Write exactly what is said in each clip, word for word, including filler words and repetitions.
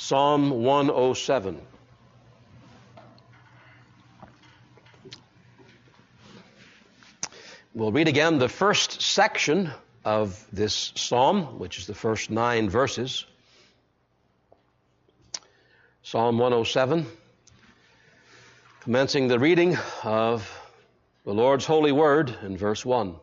Psalm one oh seven. We'll read again the first section of this psalm, which is the first nine verses. Psalm one oh seven, commencing the reading of the Lord's holy word in verse one.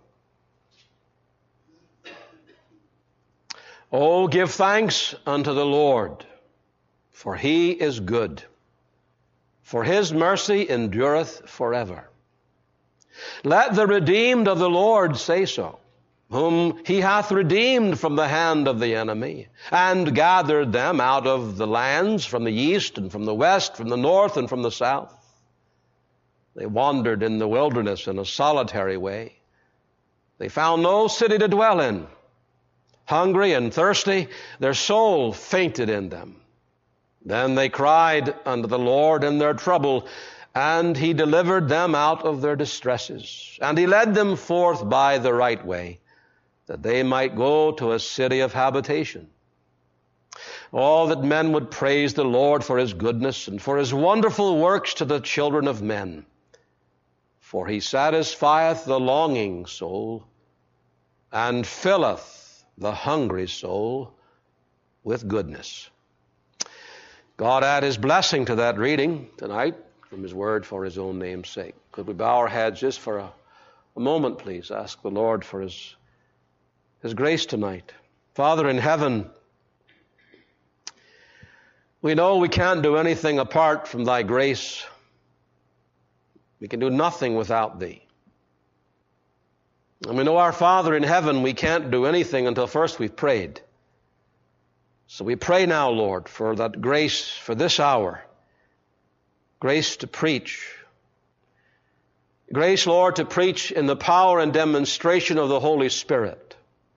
Oh, give thanks unto the Lord, for he is good, for his mercy endureth forever. Let the redeemed of the Lord say so, whom he hath redeemed from the hand of the enemy, and gathered them out of the lands, from the east and from the west, from the north and from the south. They wandered in the wilderness in a solitary way. They found no city to dwell in. Hungry and thirsty, their soul fainted in them. Then they cried unto the Lord in their trouble, and he delivered them out of their distresses. And he led them forth by the right way, that they might go to a city of habitation. Oh, that men would praise the Lord for his goodness and for his wonderful works to the children of men. For he satisfieth the longing soul, and filleth the hungry soul with goodness. God add his blessing to that reading tonight from his word for his own name's sake. Could we bow our heads just for a, a moment, please? Ask the Lord for his, his grace tonight. Father in heaven, we know we can't do anything apart from thy grace. We can do nothing without thee. And we know, our Father in heaven, we can't do anything until first we've prayed. So we pray now, Lord, for that grace for this hour. Grace to preach. Grace, Lord, to preach in the power and demonstration of the Holy Spirit.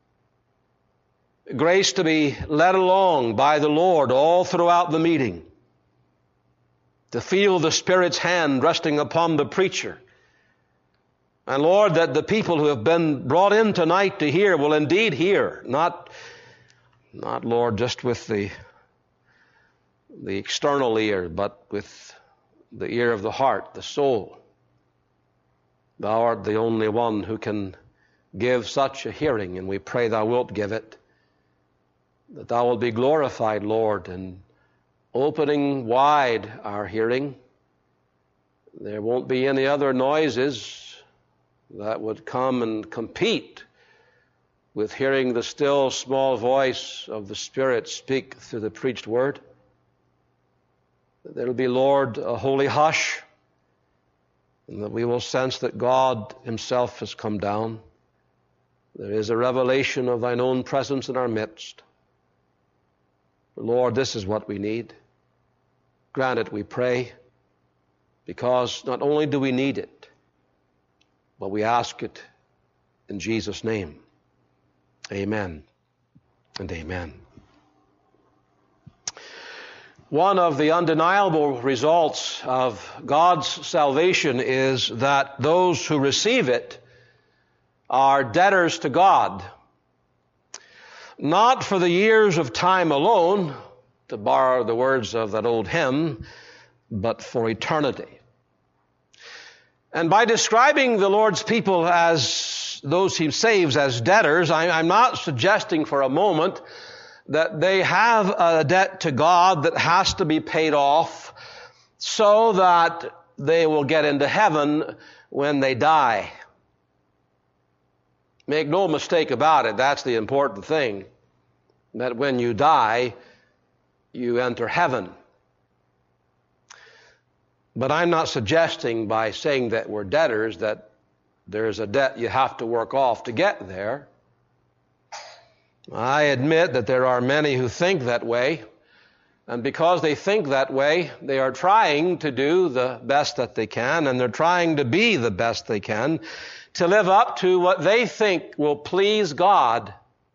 Grace to be led along by the Lord all throughout the meeting. To feel the Spirit's hand resting upon the preacher. And Lord, that the people who have been brought in tonight to hear will indeed hear, not Not, Lord, just with the, the external ear, but with the ear of the heart, the soul. Thou art the only one who can give such a hearing, and we pray thou wilt give it, that thou wilt be glorified, Lord, in opening wide our hearing. There won't be any other noises that would come and compete with hearing the still small voice of the Spirit speak through the preached word. There will be, Lord, a holy hush, and that we will sense that God himself has come down. There is a revelation of thine own presence in our midst. Lord, this is what we need. Grant it, we pray, because not only do we need it, but we ask it in Jesus' name. Amen and amen. One of the undeniable results of God's salvation is that those who receive it are debtors to God, not for the years of time alone, to borrow the words of that old hymn, but for eternity. And by describing the Lord's people as those he saves as debtors, I'm not suggesting for a moment that they have a debt to God that has to be paid off so that they will get into heaven when they die. Make no mistake about it, that's the important thing, that when you die, you enter heaven. But I'm not suggesting by saying that we're debtors that there's a debt you have to work off to get there. I admit that there are many who think that way, and because they think that way, they are trying to do the best that they can, and they're trying to be the best they can to live up to what they think will please God.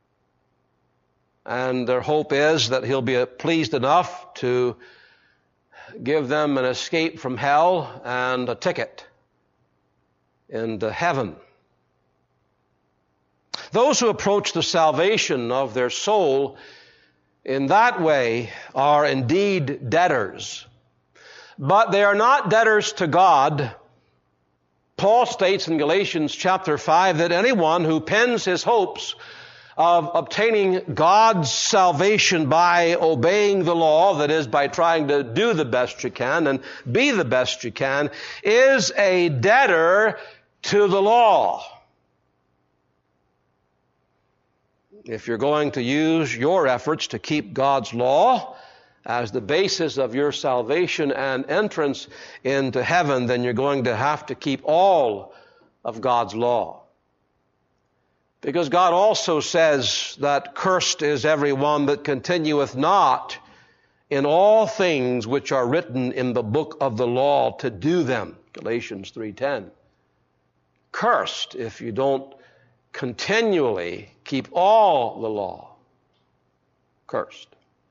And their hope is that he'll be pleased enough to give them an escape from hell and a ticket into heaven. Those who approach the salvation of their soul in that way are indeed debtors. But they are not debtors to God. Paul states in Galatians chapter five that anyone who pins his hopes of obtaining God's salvation by obeying the law, that is, by trying to do the best you can and be the best you can, is a debtor to the law. If you're going to use your efforts to keep God's law as the basis of your salvation and entrance into heaven, then you're going to have to keep all of God's law. Because God also says that cursed is every one that continueth not in all things which are written in the book of the law to do them. Galatians three ten. Cursed if you don't continually keep all the law. Cursed.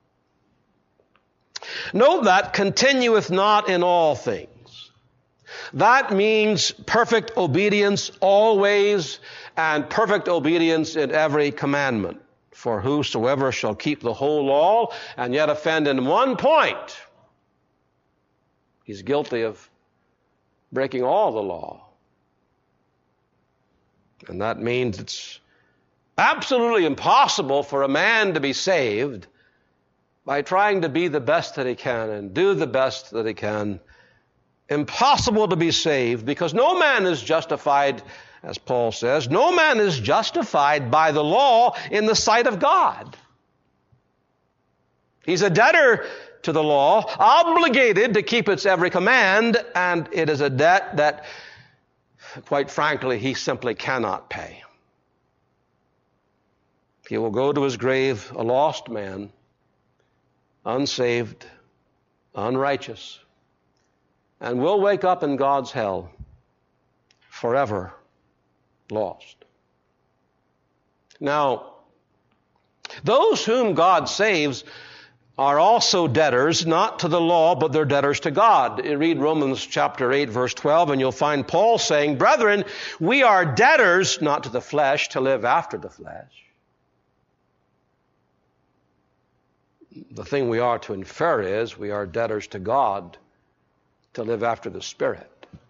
Note that continueth not in all things. That means perfect obedience always, and perfect obedience in every commandment. For whosoever shall keep the whole law and yet offend in one point, he's guilty of breaking all the law. And that means it's absolutely impossible for a man to be saved by trying to be the best that he can and do the best that he can. Impossible to be saved, because no man is justified, as Paul says, no man is justified by the law in the sight of God. He's a debtor to the law, obligated to keep its every command, and it is a debt that, quite frankly, he simply cannot pay. He will go to his grave a lost man, unsaved, unrighteous, and will wake up in God's hell forever lost. Now, those whom God saves are also debtors, not to the law, but they're debtors to God. You read Romans chapter eight, verse twelve, and you'll find Paul saying, "Brethren, we are debtors, not to the flesh, to live after the flesh." The thing we are to infer is we are debtors to God to live after the Spirit.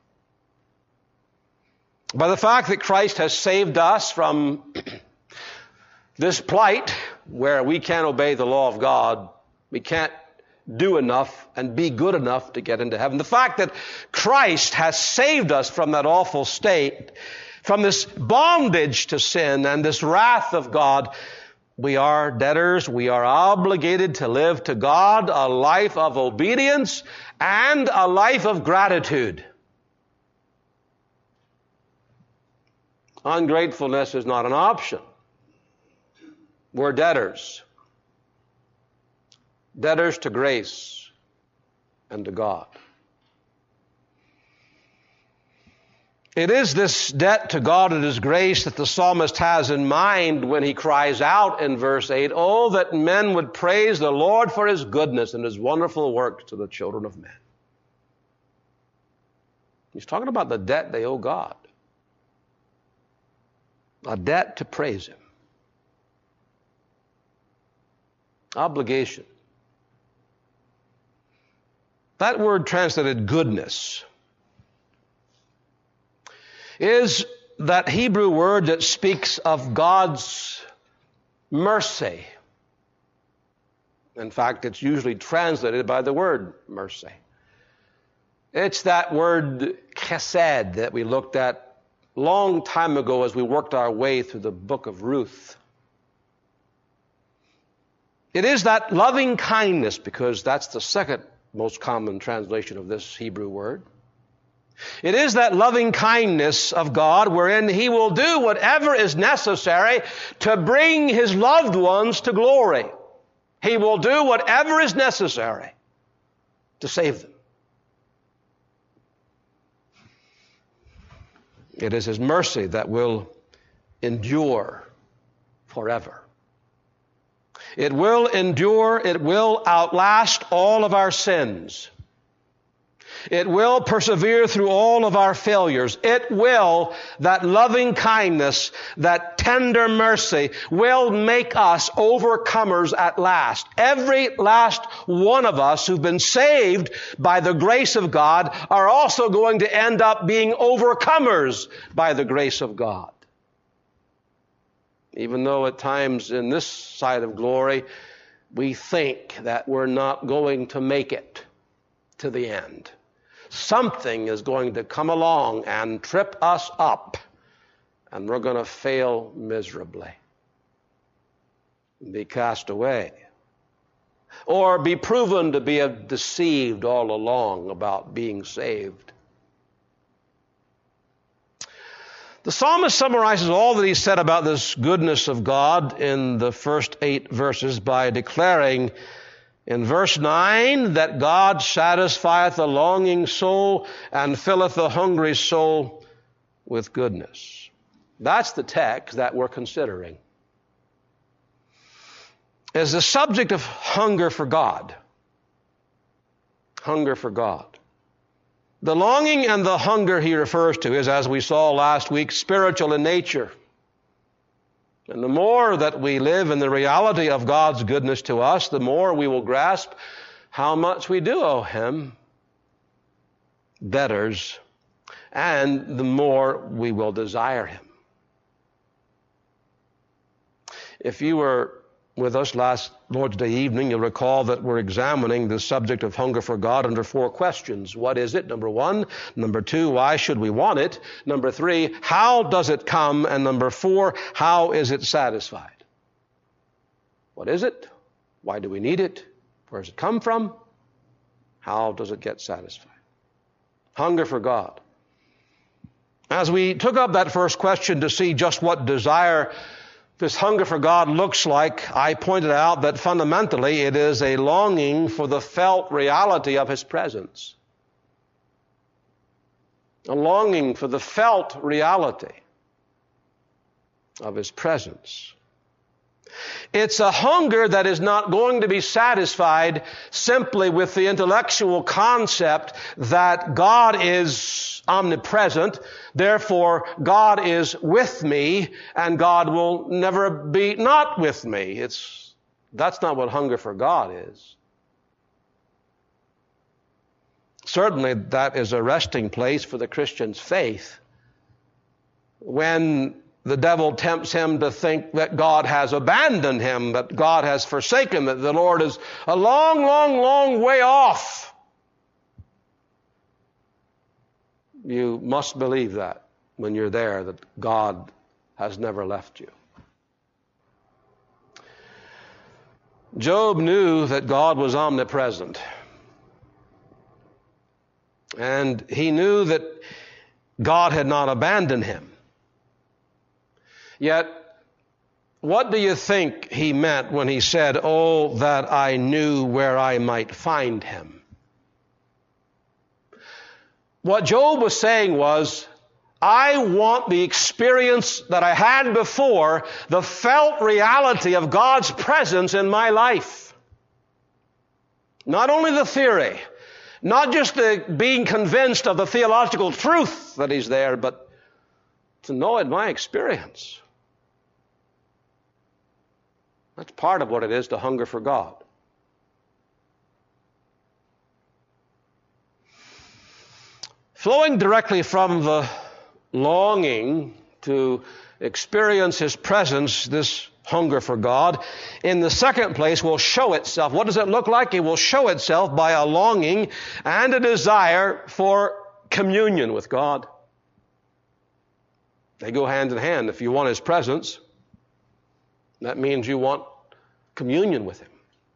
By the fact that Christ has saved us from this plight where we can't obey the law of God, we can't do enough and be good enough to get into heaven. The fact that Christ has saved us from that awful state, from this bondage to sin and this wrath of God, we are debtors. We are obligated to live to God a life of obedience and a life of gratitude. Ungratefulness is not an option. We're debtors. Debtors to grace and to God. It is this debt to God and His grace that the psalmist has in mind when he cries out in verse eight, "Oh, that men would praise the Lord for His goodness and His wonderful works to the children of men." He's talking about the debt they owe God. A debt to praise Him. Obligation. That word translated goodness is that Hebrew word that speaks of God's mercy. In fact, it's usually translated by the word mercy. It's that word chesed that we looked at long time ago as we worked our way through the book of Ruth. It is that loving kindness, because that's the second most common translation of this Hebrew word. It is that loving kindness of God wherein He will do whatever is necessary to bring His loved ones to glory. He will do whatever is necessary to save them. It is His mercy that will endure forever. It will endure, it will outlast all of our sins. It will persevere through all of our failures. It will, that loving kindness, that tender mercy will make us overcomers at last. Every last one of us who've been saved by the grace of God are also going to end up being overcomers by the grace of God. Even though at times in this side of glory, we think that we're not going to make it to the end. Something is going to come along and trip us up, and we're going to fail miserably, be cast away, or be proven to be deceived all along about being saved. The psalmist summarizes all that he said about this goodness of God in the first eight verses by declaring in verse nine that God satisfieth the longing soul and filleth the hungry soul with goodness. That's the text that we're considering. Is the subject of hunger for God. Hunger for God. The longing and the hunger he refers to is, as we saw last week, spiritual in nature. And the more that we live in the reality of God's goodness to us, the more we will grasp how much we do owe Him, debtors, and the more we will desire Him. If you were with us last Lord's Day evening, you'll recall that we're examining the subject of hunger for God under four questions. What is it? Number one. Number two, why should we want it? Number three, how does it come? And number four, how is it satisfied? What is it? Why do we need it? Where does it come from? How does it get satisfied? Hunger for God. As we took up that first question to see just what desire this hunger for God looks like, I pointed out that fundamentally it is a longing for the felt reality of His presence. A longing for the felt reality of His presence. It's a hunger that is not going to be satisfied simply with the intellectual concept that God is omnipresent, therefore God is with me, and God will never be not with me. It's, that's not what hunger for God is. Certainly that is a resting place for the Christian's faith. When the devil tempts him to think that God has abandoned him, that God has forsaken him, that the Lord is a long, long, long way off. You must believe that when you're there, that God has never left you. Job knew that God was omnipresent. And he knew that God had not abandoned him. Yet, what do you think he meant when he said, "Oh, that I knew where I might find him"? What Job was saying was, I want the experience that I had before, the felt reality of God's presence in my life. Not only the theory, not just the being convinced of the theological truth that He's there, but to know it my experience. That's part of what it is to hunger for God. Flowing directly from the longing to experience His presence, this hunger for God, in the second place will show itself. What does it look like? It will show itself by a longing and a desire for communion with God. They go hand in hand. If you want His presence, that means you want communion with Him.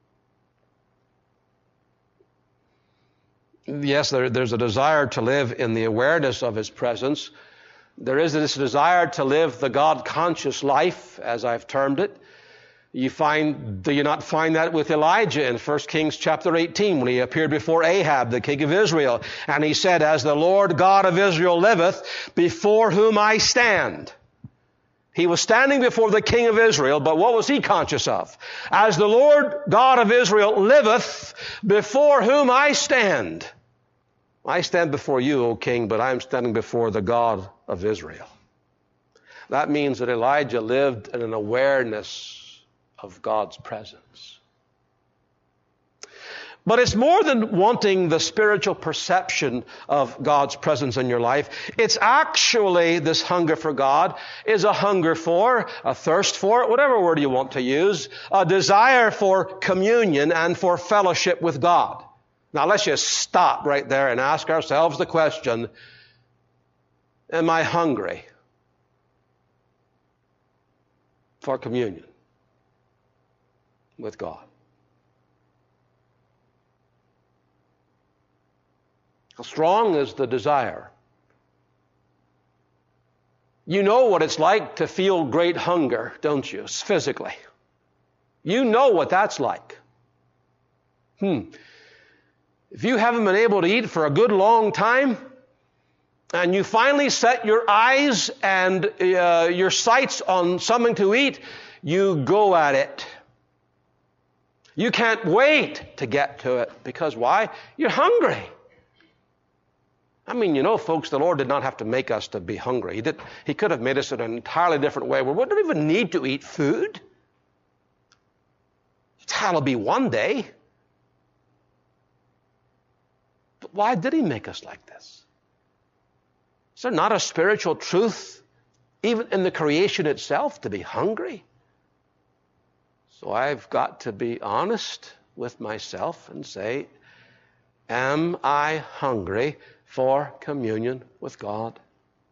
Yes, there, there's a desire to live in the awareness of His presence. There is this desire to live the God-conscious life, as I've termed it. You find, do you not find that with Elijah in First Kings chapter eighteen, when he appeared before Ahab, the king of Israel, and he said, "As the Lord God of Israel liveth, before whom I stand." He was standing before the king of Israel, but what was he conscious of? "As the Lord God of Israel liveth, before whom I stand, I stand before you, O king, but I'm standing before the God of Israel. That means that Elijah lived in an awareness of God's presence. But it's more than wanting the spiritual perception of God's presence in your life. It's actually, this hunger for God is a hunger for, a thirst for, whatever word you want to use, a desire for communion and for fellowship with God. Now let's just stop right there and ask ourselves the question, am I hungry for communion with God? How strong is the desire? You know what it's like to feel great hunger, don't you? Physically. You know what that's like. Hmm. If you haven't been able to eat for a good long time, and you finally set your eyes and uh, your sights on something to eat, you go at it. You can't wait to get to it. Because why? You're hungry. I mean, you know, folks, the Lord did not have to make us to be hungry. He did. He could have made us in an entirely different way where we don't even need to eat food. That'll be one day. But why did He make us like this? Is there not a spiritual truth, even in the creation itself, to be hungry? So I've got to be honest with myself and say, am I hungry for communion with God?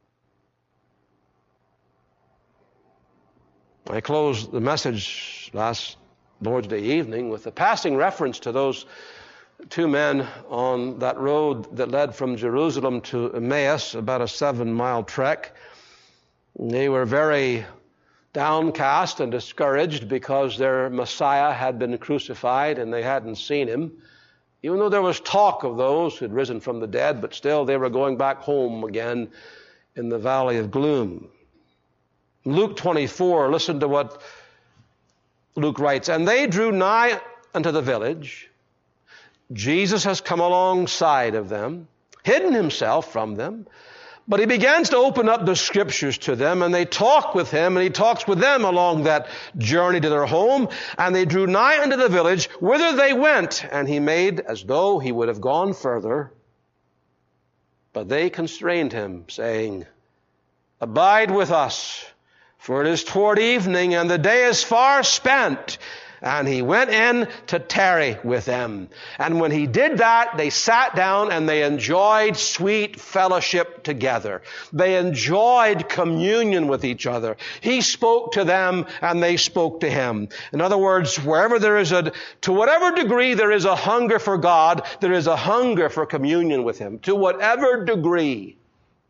I closed the message last Lord's Day evening with a passing reference to those two men on that road that led from Jerusalem to Emmaus, about a seven-mile trek. They were very downcast and discouraged because their Messiah had been crucified and they hadn't seen Him. Even though there was talk of those who had risen from the dead, but still they were going back home again in the valley of gloom. Luke twenty-four, listen to what Luke writes. And they drew nigh unto the village. Jesus has come alongside of them, hidden Himself from them. But He begins to open up the Scriptures to them, and they talk with Him, and He talks with them along that journey to their home. And they drew nigh unto the village, whither they went, and He made as though He would have gone further. But they constrained Him, saying, Abide with us, for it is toward evening, and the day is far spent. And He went in to tarry with them. And when He did that, they sat down and they enjoyed sweet fellowship together. They enjoyed communion with each other. He spoke to them and they spoke to Him. In other words, wherever there is a, to whatever degree there is a hunger for God, there is a hunger for communion with Him. To whatever degree.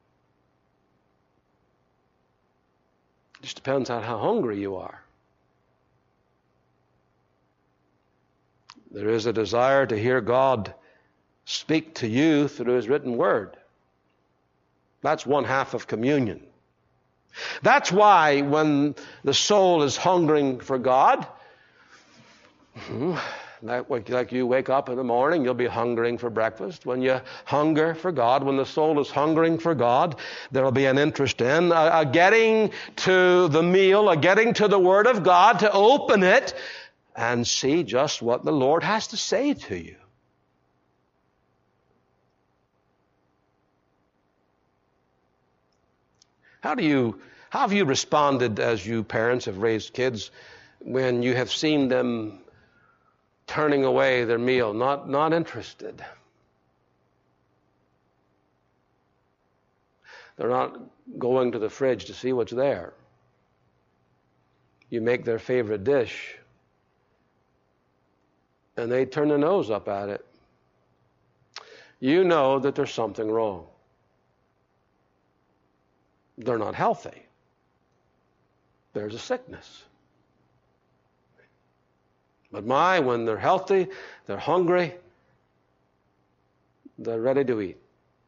It just depends on how hungry you are. There is a desire to hear God speak to you through His written word. That's one half of communion. That's why when the soul is hungering for God, like, like you wake up in the morning, you'll be hungering for breakfast. When you hunger for God, when the soul is hungering for God, there'll be an interest in a, a getting to the meal, a getting to the Word of God, to open it and see just what the Lord has to say to you. How do you, how have you responded as you parents have raised kids when you have seen them turning away their meal, not, not interested? They're not going to the fridge to see what's there. You make their favorite dish, and they turn their nose up at it. You know that there's something wrong. They're not healthy. There's a sickness. But my, when they're healthy, they're hungry, they're ready to eat.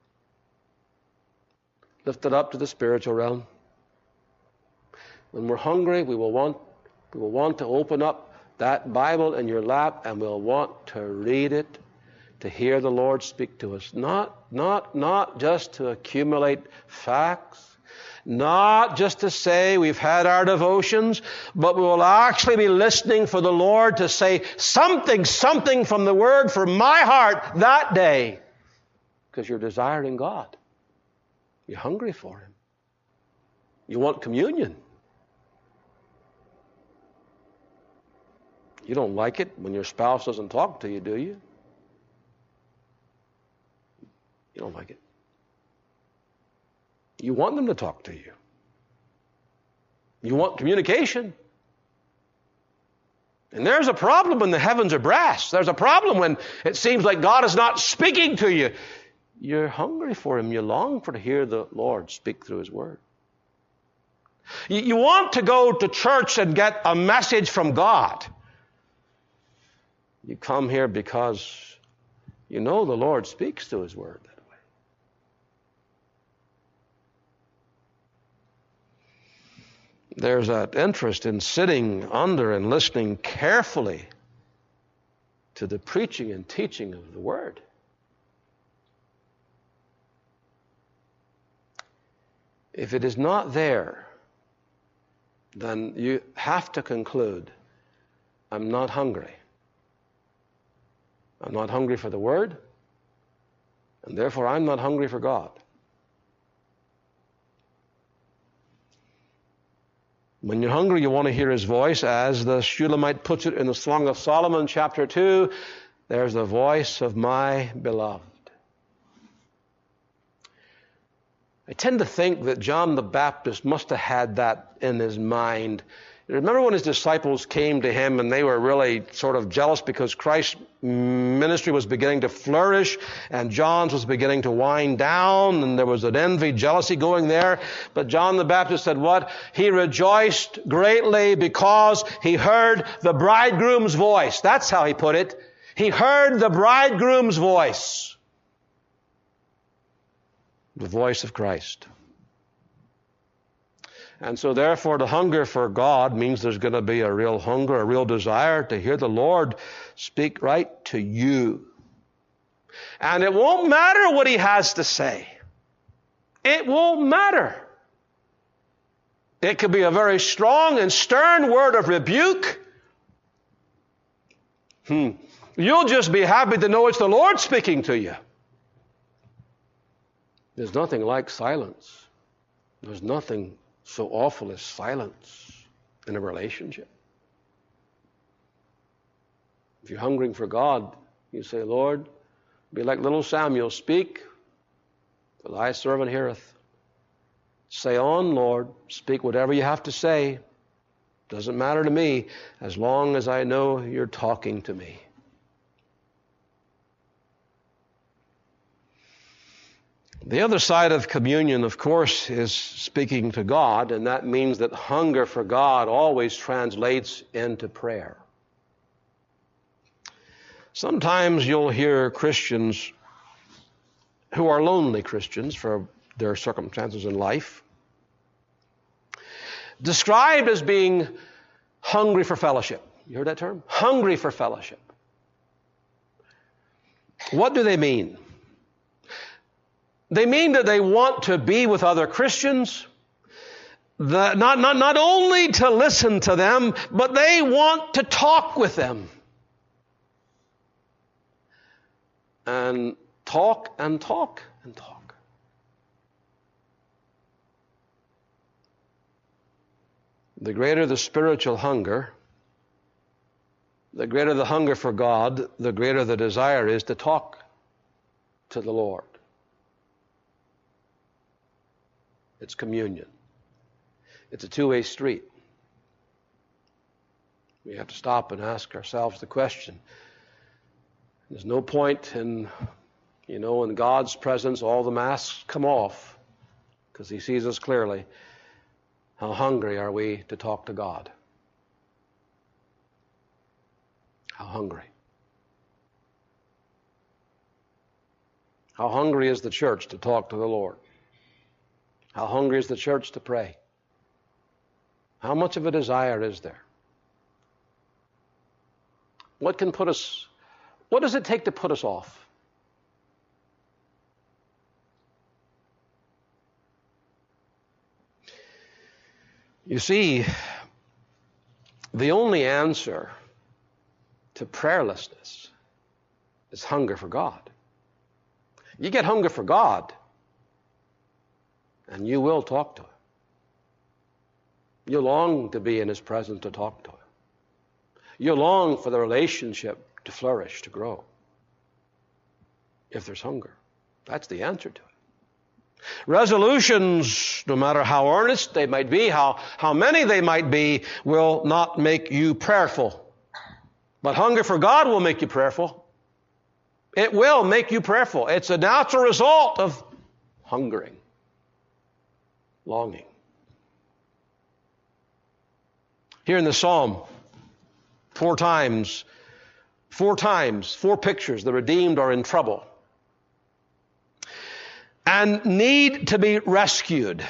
Lift it up to the spiritual realm. When we're hungry, we will want, we will want to open up that Bible in your lap, and we'll want to read it, to hear the Lord speak to us. Not, not, not just to accumulate facts, not just to say we've had our devotions, but we will actually be listening for the Lord to say something, something from the Word for my heart that day. Because you're desiring God. You're hungry for Him. You want communion. You don't like it when your spouse doesn't talk to you, do you? You don't like it. You want them to talk to you. You want communication. And there's a problem when the heavens are brass. There's a problem when it seems like God is not speaking to you. You're hungry for Him. You long for to hear the Lord speak through His Word. You, you want to go to church and get a message from God. You come here because you know the Lord speaks through His Word that way. There's that interest in sitting under and listening carefully to the preaching and teaching of the Word. If it is not there, then you have to conclude, I'm not hungry. I'm not hungry for the Word, and therefore I'm not hungry for God. When you're hungry, you want to hear His voice, as the Shulamite puts it in the Song of Solomon, chapter two, there's the voice of my beloved. I tend to think that John the Baptist must have had that in his mind. Remember when his disciples came to him and they were really sort of jealous because Christ's ministry was beginning to flourish and John's was beginning to wind down, and there was an envy, jealousy going there. But John the Baptist said what? He rejoiced greatly because he heard the bridegroom's voice. That's how he put it. He heard the bridegroom's voice. The voice of Christ. And so therefore the hunger for God means there's going to be a real hunger, a real desire to hear the Lord speak right to you. And it won't matter what He has to say. It won't matter. It could be a very strong and stern word of rebuke. Hmm. You'll just be happy to know it's the Lord speaking to you. There's nothing like silence. There's nothing so awful as silence in a relationship. If you're hungering for God, you say, Lord, be like little Samuel, speak, for thy servant heareth. Say on, Lord, speak whatever you have to say. Doesn't matter to me, as long as I know you're talking to me. The other side of communion, of course, is speaking to God, and that means that hunger for God always translates into prayer. Sometimes you'll hear Christians who are lonely Christians for their circumstances in life described as being hungry for fellowship. You heard that term? Hungry for fellowship. What do they mean? They mean that they want to be with other Christians, the, not, not, not only to listen to them, but they want to talk with them. And talk and talk and talk. The greater the spiritual hunger, the greater the hunger for God, the greater the desire is to talk to the Lord. It's communion. It's a two-way street. We have to stop and ask ourselves the question. There's no point in, you know, in God's presence, all the masks come off because He sees us clearly. How hungry are we to talk to God? How hungry? How hungry is the church to talk to the Lord? How hungry is the church to pray? How much of a desire is there? What can put us, what does it take to put us off? You see, the only answer to prayerlessness is hunger for God. You get hunger for God, and you will talk to Him. You long to be in His presence to talk to Him. You long for the relationship to flourish, to grow. If there's hunger, that's the answer to it. Resolutions, no matter how earnest they might be, how, how many they might be, will not make you prayerful. But hunger for God will make you prayerful. It will make you prayerful. It's a natural result of hungering, longing. Here in the Psalm, four times, four times, four pictures, the redeemed are in trouble and need to be rescued.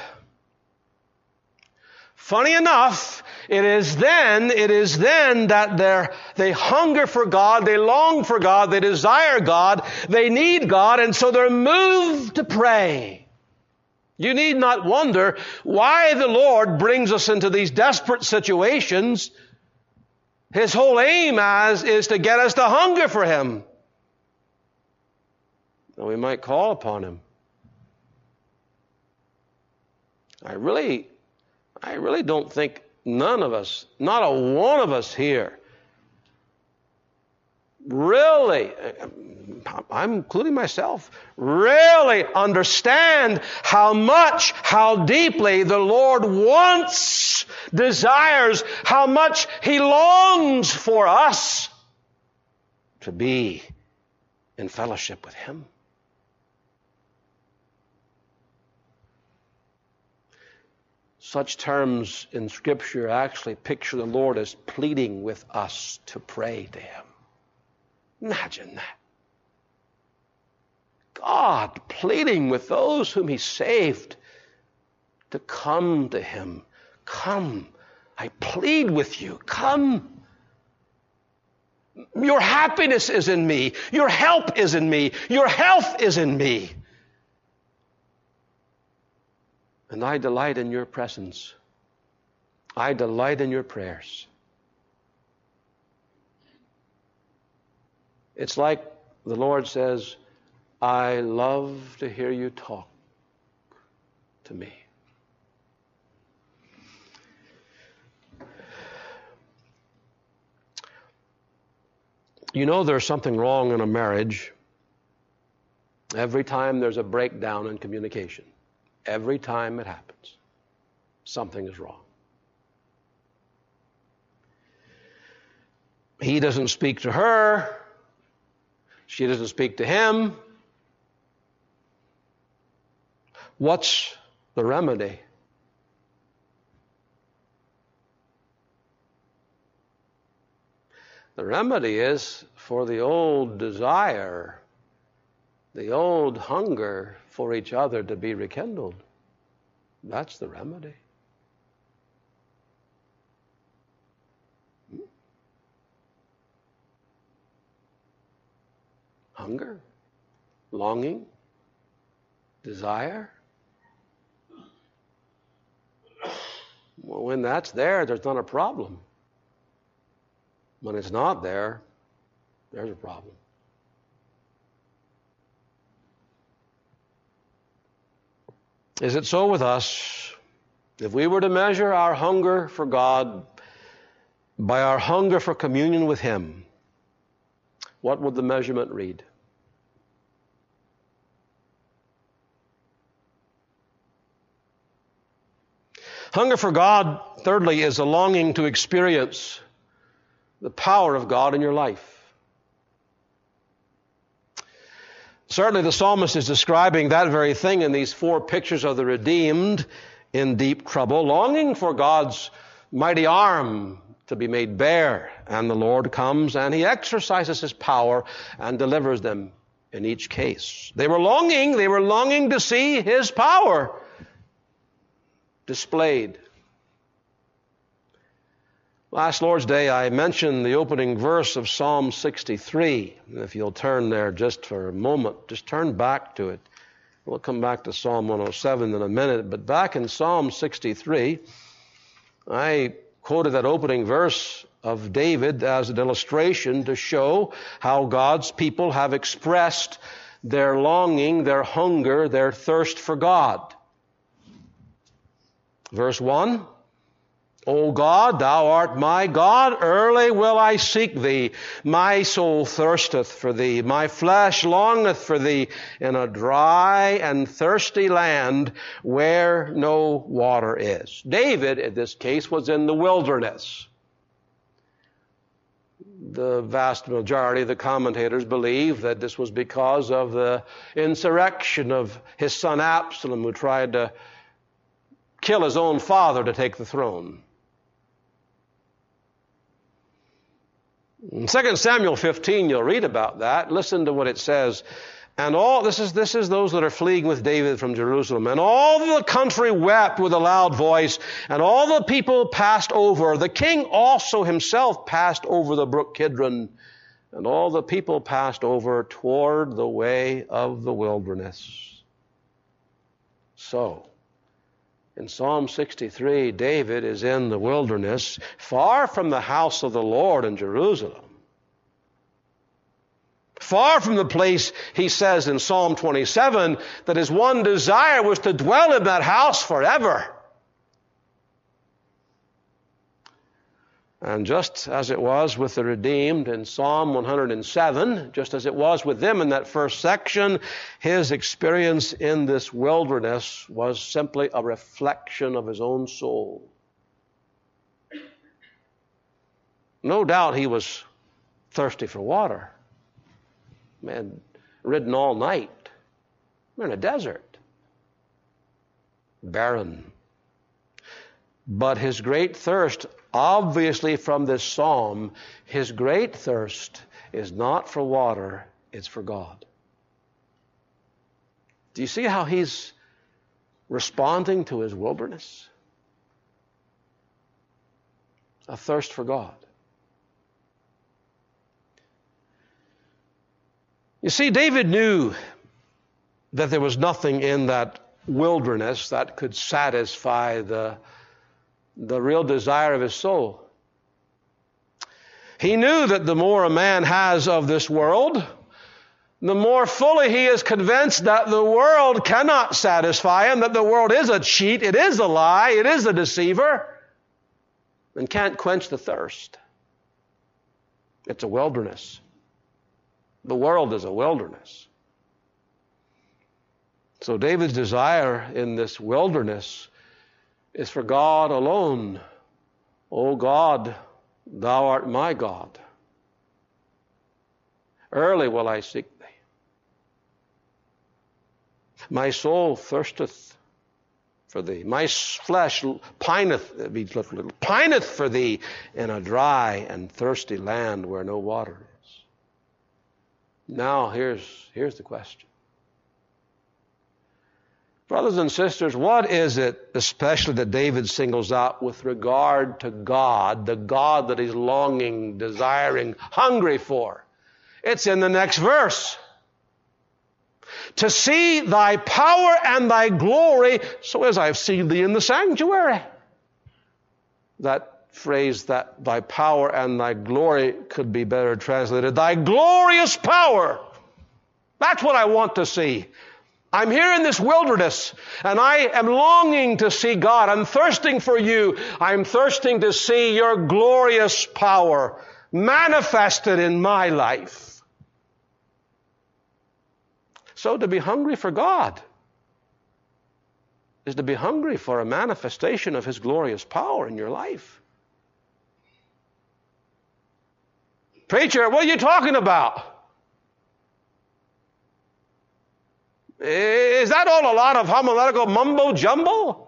Funny enough, it is then, it is then that they're, they hunger for God, they long for God, they desire God, they need God, and so they're moved to pray. You need not wonder why the Lord brings us into these desperate situations. His whole aim as is to get us to hunger for Him. And we might call upon Him. I really, I really don't think none of us, not a one of us here, really, I'm including myself, really understand how much, how deeply the Lord wants, desires, how much He longs for us to be in fellowship with Him. Such terms in Scripture actually picture the Lord as pleading with us to pray to Him. Imagine that. God pleading with those whom He saved to come to Him. Come, I plead with you. Come. Your happiness is in me. Your help is in me. Your health is in me. And I delight in your presence. I delight in your prayers. It's like the Lord says, I love to hear you talk to me. You know there's something wrong in a marriage every time there's a breakdown in communication. Every time it happens, something is wrong. He doesn't speak to her. She doesn't speak to him. What's the remedy? The remedy is for the old desire, the old hunger for each other to be rekindled. That's the remedy. Hunger, longing, desire. Well, when that's there, there's not a problem. When it's not there, there's a problem. Is it so with us? If we were to measure our hunger for God by our hunger for communion with Him, what would the measurement read? Hunger for God, thirdly, is a longing to experience the power of God in your life. Certainly the psalmist is describing that very thing in these four pictures of the redeemed in deep trouble, longing for God's mighty arm to be made bare. And the Lord comes and He exercises His power and delivers them in each case. They were longing, they were longing to see His power displayed. Last Lord's Day, I mentioned the opening verse of Psalm sixty-three. If you'll turn there just for a moment, just turn back to it. We'll come back to Psalm one oh seven in a minute, but back in Psalm sixty-three, I quoted that opening verse of David as an illustration to show how God's people have expressed their longing, their hunger, their thirst for God. Verse one, O God, thou art my God, early will I seek thee. My soul thirsteth for thee, my flesh longeth for thee in a dry and thirsty land where no water is. David, in this case, was in the wilderness. The vast majority of the commentators believe that this was because of the insurrection of his son Absalom, who tried to kill his own father to take the throne. In Second Samuel fifteen, you'll read about that. Listen to what it says. And all, this is, this is those that are fleeing with David from Jerusalem. And all the country wept with a loud voice, and all the people passed over. The king also himself passed over the brook Kidron, and all the people passed over toward the way of the wilderness. So, in Psalm sixty-three, David is in the wilderness, far from the house of the Lord in Jerusalem. Far from the place, he says in Psalm twenty-seven, that his one desire was to dwell in that house forever. And just as it was with the redeemed in Psalm one hundred seven, just as it was with them in that first section, his experience in this wilderness was simply a reflection of his own soul. No doubt he was thirsty for water. Man, ridden all night. We're in a desert. Barren. But his great thirst, obviously from this psalm, his great thirst is not for water, it's for God. Do you see how he's responding to his wilderness? A thirst for God. You see, David knew that there was nothing in that wilderness that could satisfy the, the real desire of his soul. He knew that the more a man has of this world, the more fully he is convinced that the world cannot satisfy him, that the world is a cheat, it is a lie, it is a deceiver, and can't quench the thirst. It's a wilderness. The world is a wilderness. So David's desire in this wilderness is for God alone. O God, thou art my God. Early will I seek thee. My soul thirsteth for thee. My flesh pineth, pineth for thee in a dry and thirsty land where no water is. Now, here's, here's the question. Brothers and sisters, what is it especially that David singles out with regard to God, the God that he's longing, desiring, hungry for? It's in the next verse. To see thy power and thy glory, so as I've seen thee in the sanctuary. That phrase, that thy power and thy glory, could be better translated, thy glorious power. That's what I want to see. I'm here in this wilderness, and I am longing to see God. I'm thirsting for you. I'm thirsting to see your glorious power manifested in my life. So to be hungry for God is to be hungry for a manifestation of his glorious power in your life. Preacher, what are you talking about? Is that all a lot of homiletical mumbo jumbo?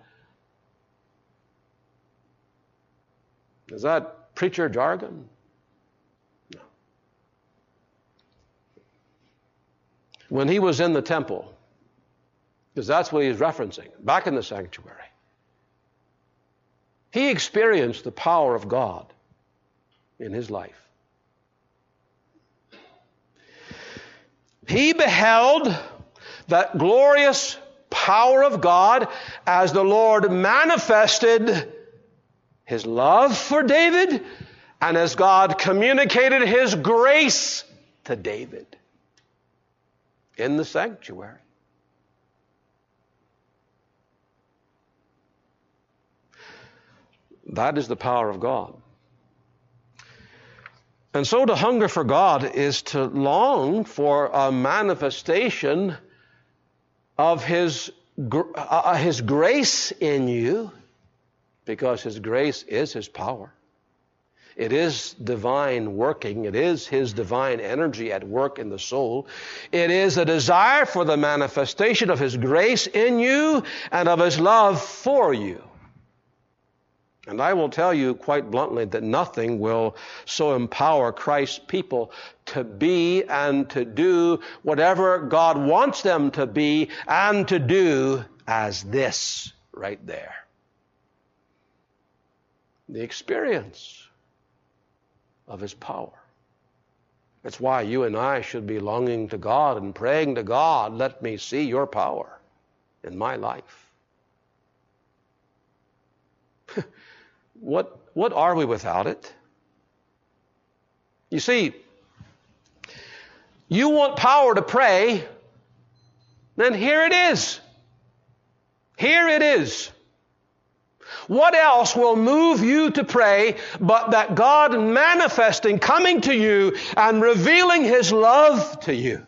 Is that preacher jargon? No. When he was in the temple, because that's what he's referencing, back in the sanctuary, he experienced the power of God in his life. He beheld that glorious power of God as the Lord manifested His love for David, and as God communicated His grace to David in the sanctuary. That is the power of God. And so to hunger for God is to long for a manifestation of His, uh, His grace in you, because His grace is His power. It is divine working. It is His divine energy at work in the soul. It is a desire for the manifestation of His grace in you and of His love for you. And I will tell you quite bluntly that nothing will so empower Christ's people to be and to do whatever God wants them to be and to do as this right there. The experience of His power. That's why you and I should be longing to God and praying to God, let me see your power in my life. What, what are we without it? You see, you want power to pray, then here it is. Here it is. What else will move you to pray but that God manifesting, coming to you and revealing His love to you?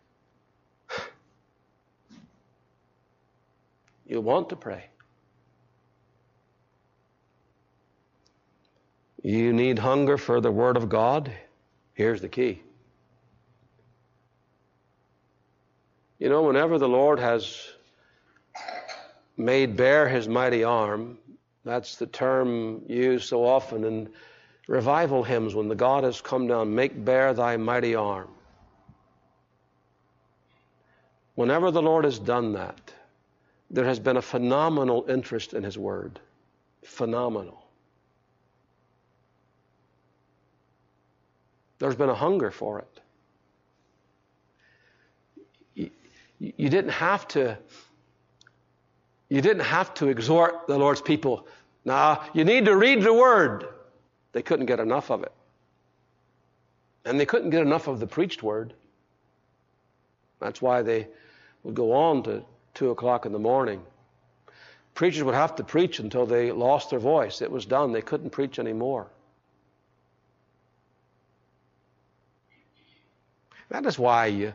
You want to pray. You need hunger for the Word of God. Here's the key. You know, whenever the Lord has made bare His mighty arm, that's the term used so often in revival hymns when the God has come down, make bare thy mighty arm. Whenever the Lord has done that, there has been a phenomenal interest in His Word. Phenomenal. There's been a hunger for it. You, you didn't have to, you didn't have to exhort the Lord's people. Now, you need to read the Word. They couldn't get enough of it. And they couldn't get enough of the preached Word. That's why they would go on to two o'clock in the morning. Preachers would have to preach until they lost their voice. It was done. They couldn't preach anymore. That is why you,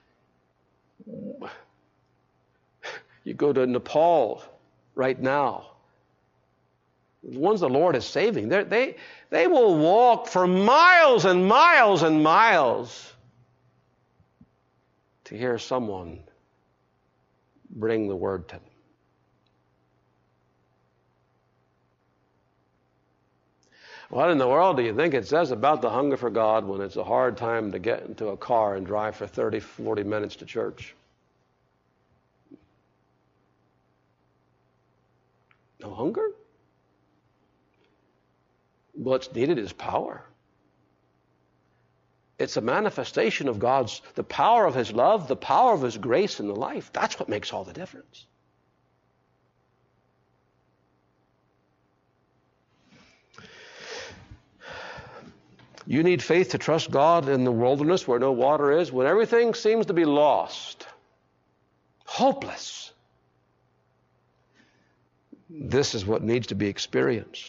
you go to Nepal right now. The ones the Lord is saving, they, they will walk for miles and miles and miles to hear someone bring the Word to them. What in the world do you think it says about the hunger for God when it's a hard time to get into a car and drive for thirty, forty minutes to church? No hunger? What's needed is power. It's a manifestation of God's, the power of His love, the power of His grace in the life. That's what makes all the difference. You need faith to trust God in the wilderness where no water is, when everything seems to be lost, hopeless. This is what needs to be experienced.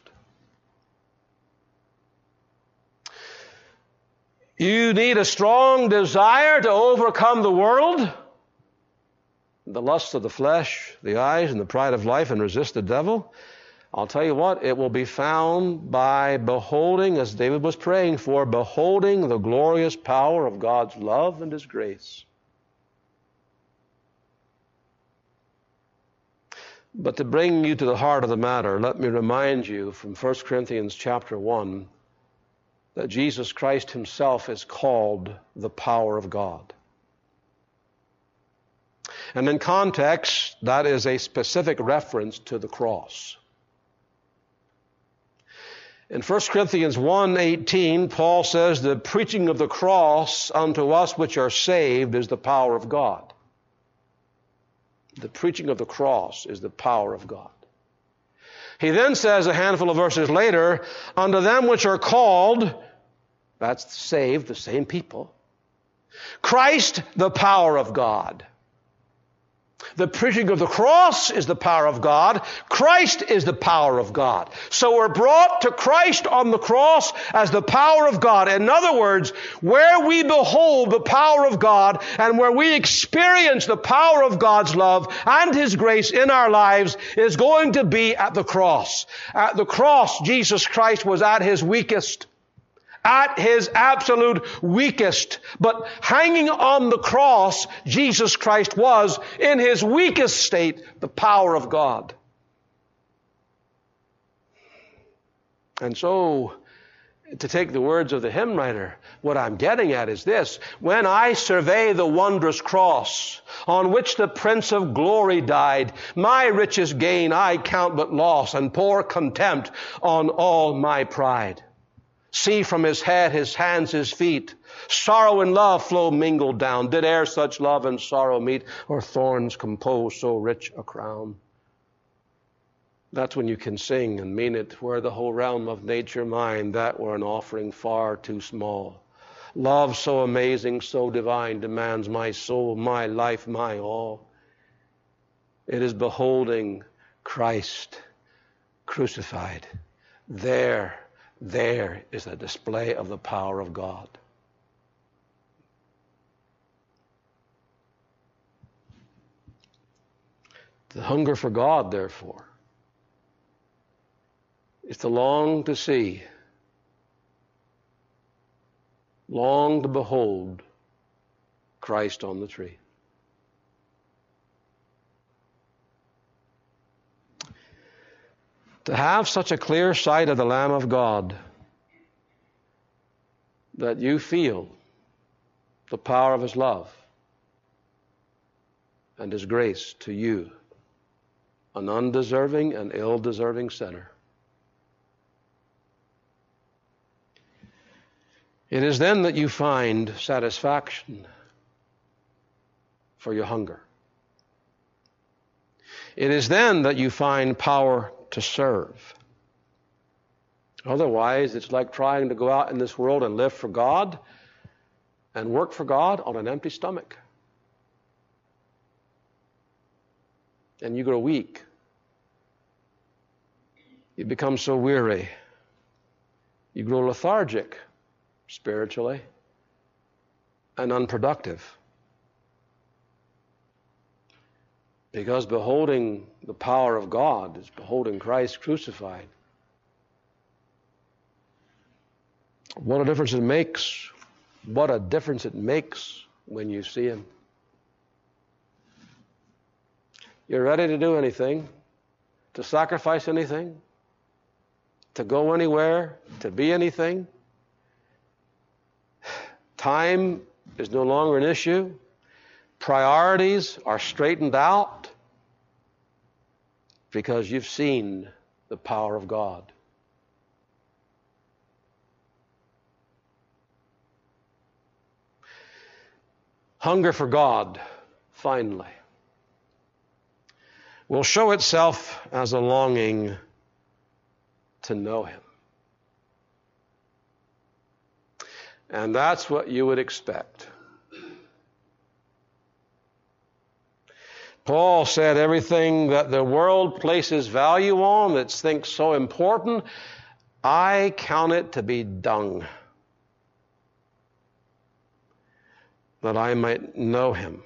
You need a strong desire to overcome the world, the lusts of the flesh, the eyes, and the pride of life, and resist the devil. I'll tell you what, it will be found by beholding, as David was praying for, beholding the glorious power of God's love and His grace. But to bring you to the heart of the matter, let me remind you from First Corinthians chapter one that Jesus Christ Himself is called the power of God. And in context, that is a specific reference to the cross. In First Corinthians one eighteen, Paul says, the preaching of the cross unto us which are saved is the power of God. The preaching of the cross is the power of God. He then says a handful of verses later, unto them which are called, that's saved, the same people, Christ, the power of God. The preaching of the cross is the power of God. Christ is the power of God. So we're brought to Christ on the cross as the power of God. In other words, where we behold the power of God and where we experience the power of God's love and His grace in our lives is going to be at the cross. At the cross, Jesus Christ was at His weakest. At His absolute weakest. But hanging on the cross, Jesus Christ was, in His weakest state, the power of God. And so, to take the words of the hymn writer, what I'm getting at is this: when I survey the wondrous cross on which the Prince of Glory died, my richest gain I count but loss, and pour contempt on all my pride. See from His head, His hands, His feet, sorrow and love flow mingled down. Did e'er such love and sorrow meet, or thorns compose so rich a crown? That's when you can sing and mean it. Were the whole realm of nature mine, that were an offering far too small. Love so amazing, so divine, demands my soul, my life, my all. It is beholding Christ crucified. There, there is a display of the power of God. The hunger for God, therefore, is to long to see, long to behold Christ on the tree. To have such a clear sight of the Lamb of God that you feel the power of His love and His grace to you, an undeserving and ill-deserving sinner. It is then that you find satisfaction for your hunger. It is then that you find power to serve. Otherwise, it's like trying to go out in this world and live for God and work for God on an empty stomach. And you grow weak. You become so weary. You grow lethargic spiritually and unproductive. Because beholding the power of God is beholding Christ crucified. What a difference it makes. What a difference it makes when you see Him. You're ready to do anything, to sacrifice anything, to go anywhere, to be anything. Time is no longer an issue. Priorities are straightened out because you've seen the power of God. Hunger for God, finally, will show itself as a longing to know Him. And that's what you would expect. Paul said everything that the world places value on, that thinks so important, I count it to be dung, that I might know Him.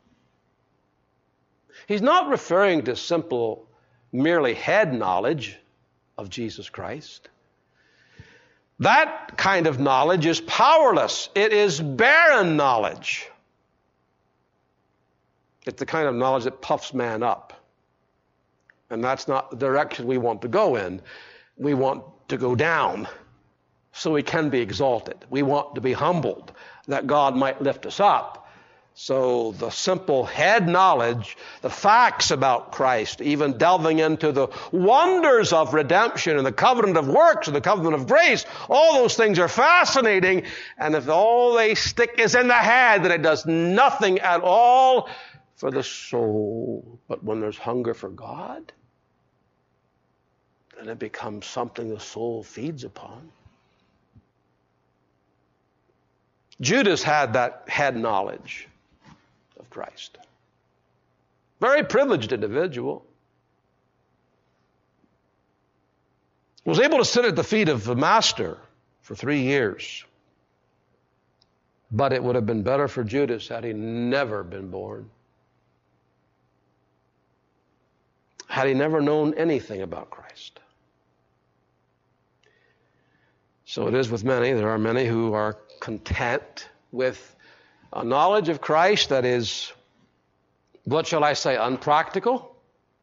He's not referring to simple, merely head knowledge of Jesus Christ. That kind of knowledge is powerless. It is barren knowledge. It's the kind of knowledge that puffs man up. And that's not the direction we want to go in. We want to go down so we can be exalted. We want to be humbled that God might lift us up. So the simple head knowledge, the facts about Christ, even delving into the wonders of redemption and the covenant of works and the covenant of grace, all those things are fascinating. And if all they stick is in the head, then it does nothing at all for the soul. But when there's hunger for God, then it becomes something the soul feeds upon. Judas had that head knowledge of Christ. Very privileged individual. Was able to sit at the feet of the Master for three years. But it would have been better for Judas had he never been born. Had he never known anything about Christ. So it is with many. There are many who are content with a knowledge of Christ that is, what shall I say, unpractical?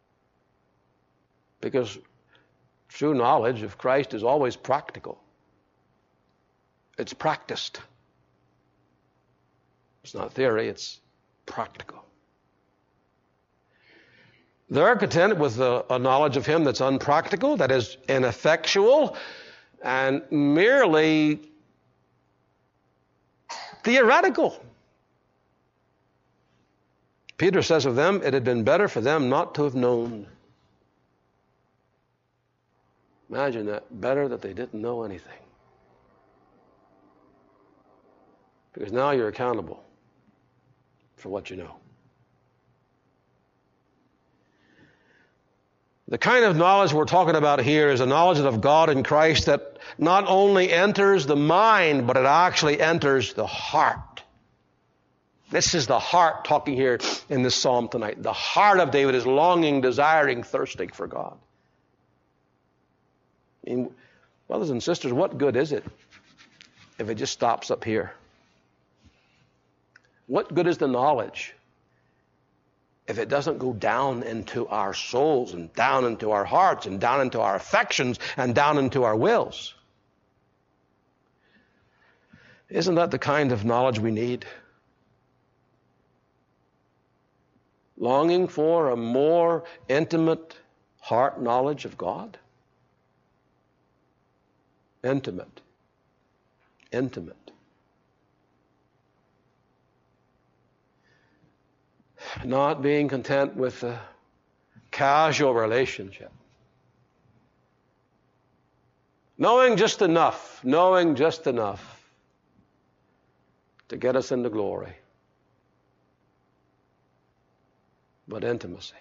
Because true knowledge of Christ is always practical. It's practiced. It's not theory, it's practical. They're content with a, a knowledge of Him that's unpractical, that is ineffectual, and merely theoretical. Peter says of them, it had been better for them not to have known. Imagine that. Better that they didn't know anything. Because now you're accountable for what you know. The kind of knowledge we're talking about here is a knowledge of God in Christ that not only enters the mind, but it actually enters the heart. This is the heart talking here in this psalm tonight. The heart of David is longing, desiring, thirsting for God. I mean, brothers and sisters, what good is it if it just stops up here? What good is the knowledge if it doesn't go down into our souls and down into our hearts and down into our affections and down into our wills? Isn't that the kind of knowledge we need? Longing for a more intimate heart knowledge of God? Intimate. Intimate. Not being content with a casual relationship. Knowing just enough, knowing just enough to get us into glory. But intimacy.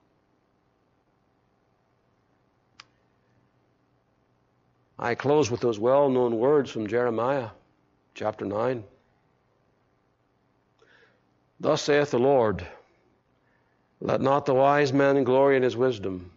I close with those well-known words from Jeremiah chapter nine. Thus saith the Lord, let not the wise man glory in his wisdom.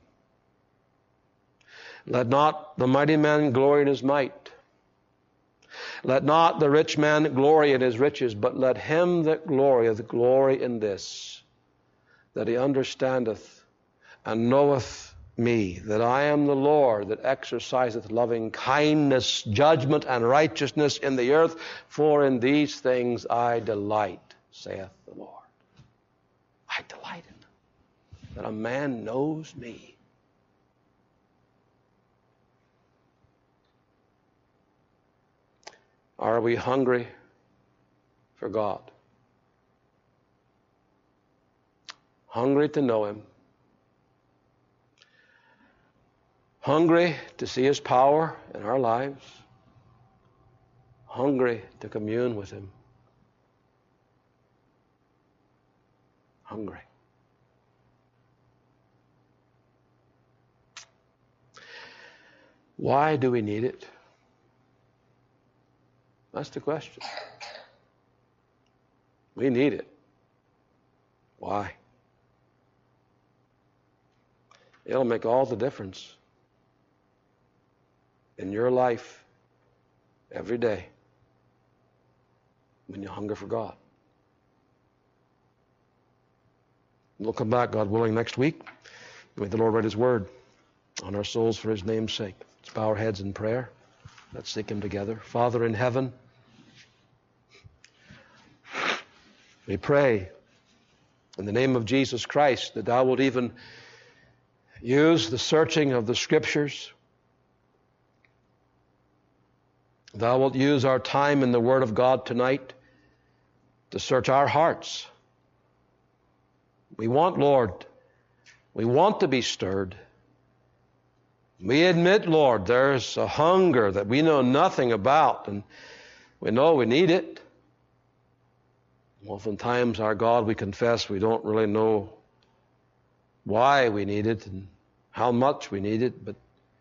Let not the mighty man glory in his might. Let not the rich man glory in his riches, but let him that glorieth glory in this, that he understandeth and knoweth me, that I am the Lord that exerciseth loving kindness, judgment, and righteousness in the earth, for in these things I delight, saith the Lord. I delight in them, that a man knows me. Are we hungry for God? Hungry to know Him. Hungry to see His power in our lives. Hungry to commune with Him. Hungry. Why do we need it? That's the question. We need it. Why? It'll make all the difference in your life every day when you hunger for God. We'll come back, God willing, next week. May the Lord write His word on our souls for His name's sake. Let's bow our heads in prayer. Let's seek Him together. Father in heaven, we pray in the name of Jesus Christ that Thou wilt even use the searching of the Scriptures. Thou wilt use our time in the Word of God tonight to search our hearts. We want, Lord, we want to be stirred. We admit, Lord, there's a hunger that we know nothing about, and we know we need it. Oftentimes, our God, we confess we don't really know why we need it and how much we need it, but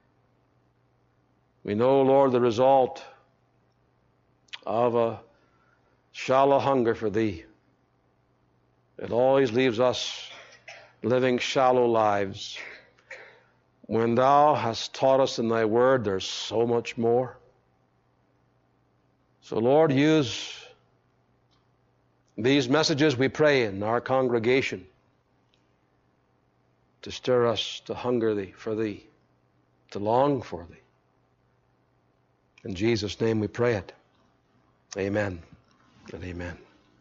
we know, Lord, the result of a shallow hunger for Thee. It always leaves us living shallow lives. When Thou hast taught us in Thy Word, there's so much more. So, Lord, use these messages, we pray, in our congregation to stir us to hunger Thee, for Thee, to long for Thee. In Jesus' name we pray it. Amen and amen.